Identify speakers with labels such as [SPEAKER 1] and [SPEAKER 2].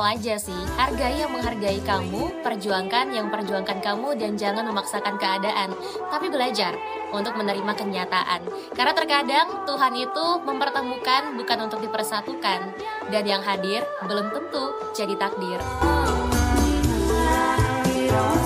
[SPEAKER 1] aja sih, hargai yang menghargai kamu, perjuangkan yang perjuangkan kamu, dan jangan memaksakan keadaan. Tapi belajar untuk menerima kenyataan. Karena terkadang Tuhan itu mempertemukan bukan untuk dipersatukan. Dan yang hadir belum tentu jadi takdir.